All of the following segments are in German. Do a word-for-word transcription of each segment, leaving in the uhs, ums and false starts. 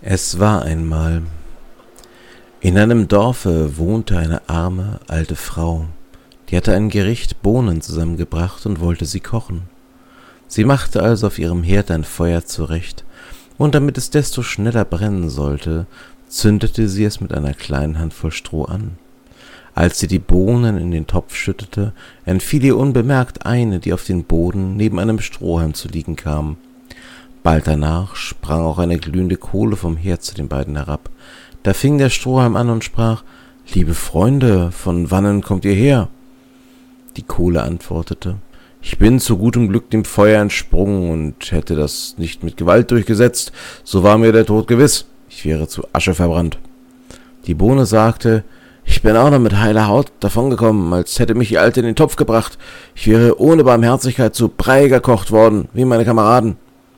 Es war einmal. In einem Dorfe wohnte eine arme, alte Frau, die hatte ein Gericht Bohnen zusammengebracht und wollte sie kochen. Sie machte also auf ihrem Herd ein Feuer zurecht, und damit es desto schneller brennen sollte, zündete sie es mit einer kleinen Handvoll Stroh an. Als sie die Bohnen in den Topf schüttete, entfiel ihr unbemerkt eine, die auf den Boden neben einem Strohhalm zu liegen kam. Bald danach sprang auch eine glühende Kohle vom Herd zu den beiden herab. Da fing der Strohhalm an und sprach: »Liebe Freunde, von wannen kommt ihr her?« Die Kohle antwortete: »Ich bin zu gutem Glück dem Feuer entsprungen, und hätte das nicht mit Gewalt durchgesetzt, so war mir der Tod gewiss, ich wäre zu Asche verbrannt.« Die Bohne sagte: »Ich bin auch noch mit heiler Haut davongekommen, als hätte mich die Alte in den Topf gebracht. Ich wäre ohne Barmherzigkeit zu Brei gekocht worden, wie meine Kameraden.«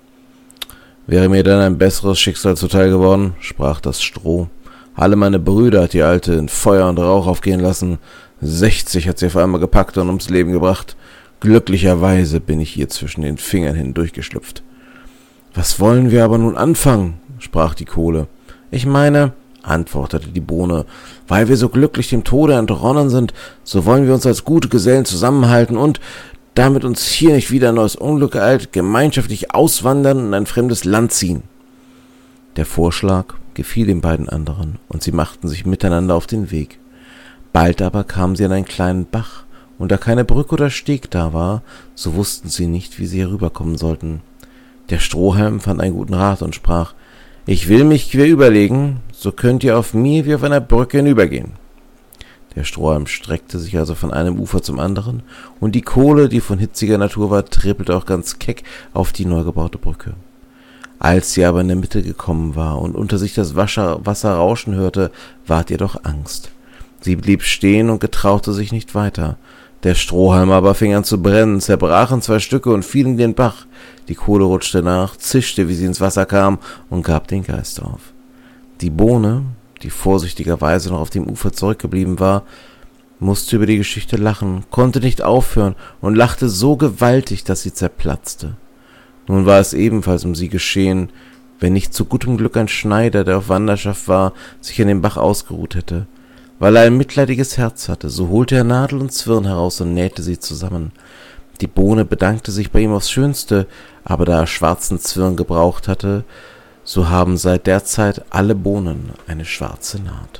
»Wäre mir dann ein besseres Schicksal zuteil geworden«, sprach das Stroh. »Alle meine Brüder hat die Alte in Feuer und Rauch aufgehen lassen. Sechzig hat sie auf einmal gepackt und ums Leben gebracht. Glücklicherweise bin ich ihr zwischen den Fingern hindurchgeschlüpft.« »Was wollen wir aber nun anfangen?«, sprach die Kohle. »Ich meine«, antwortete die Bohne, »weil wir so glücklich dem Tode entronnen sind, so wollen wir uns als gute Gesellen zusammenhalten und, damit uns hier nicht wieder ein neues Unglück ereilt, gemeinschaftlich auswandern und in ein fremdes Land ziehen.« Der Vorschlag gefiel den beiden anderen, und sie machten sich miteinander auf den Weg. Bald aber kamen sie an einen kleinen Bach, und da keine Brücke oder Steg da war, so wussten sie nicht, wie sie herüberkommen sollten. Der Strohhalm fand einen guten Rat und sprach: »Ich will mich quer überlegen, so könnt ihr auf mir wie auf einer Brücke hinübergehen.« Der Strohhalm streckte sich also von einem Ufer zum anderen, und die Kohle, die von hitziger Natur war, trippelte auch ganz keck auf die neu gebaute Brücke. Als sie aber in der Mitte gekommen war und unter sich das Wasser, Wasser rauschen hörte, ward ihr doch Angst. Sie blieb stehen und getraute sich nicht weiter. Der Strohhalm aber fing an zu brennen, zerbrach in zwei Stücke und fiel in den Bach. Die Kohle rutschte nach, zischte, wie sie ins Wasser kam, und gab den Geist auf. Die Bohne, die vorsichtigerweise noch auf dem Ufer zurückgeblieben war, musste über die Geschichte lachen, konnte nicht aufhören und lachte so gewaltig, dass sie zerplatzte. Nun war es ebenfalls um sie geschehen, wenn nicht zu gutem Glück ein Schneider, der auf Wanderschaft war, sich in dem Bach ausgeruht hätte. Weil er ein mitleidiges Herz hatte, so holte er Nadel und Zwirn heraus und nähte sie zusammen. Die Bohne bedankte sich bei ihm aufs Schönste, aber da er schwarzen Zwirn gebraucht hatte, so haben seit der Zeit alle Bohnen eine schwarze Naht.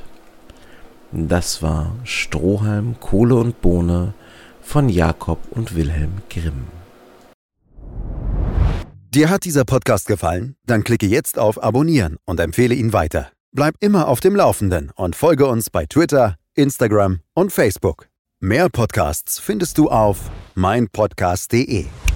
Das war Strohhalm, Kohle und Bohne von Jakob und Wilhelm Grimm. Dir hat dieser Podcast gefallen? Dann klicke jetzt auf Abonnieren und empfehle ihn weiter. Bleib immer auf dem Laufenden und folge uns bei Twitter, Instagram und Facebook. Mehr Podcasts findest du auf mein podcast punkt de.